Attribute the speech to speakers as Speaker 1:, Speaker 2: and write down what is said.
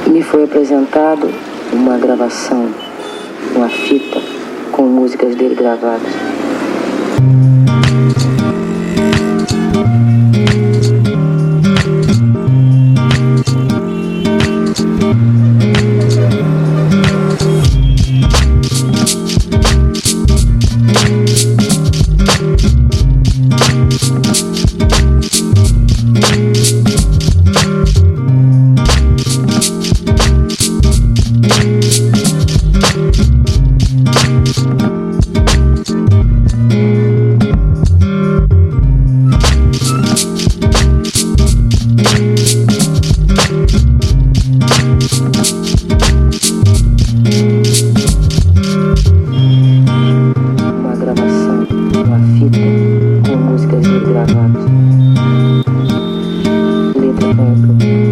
Speaker 1: Me foi apresentado uma gravação, uma fita com músicas dele gravadas. Uma gravação, uma fita com músicas dele gravadas. Letra com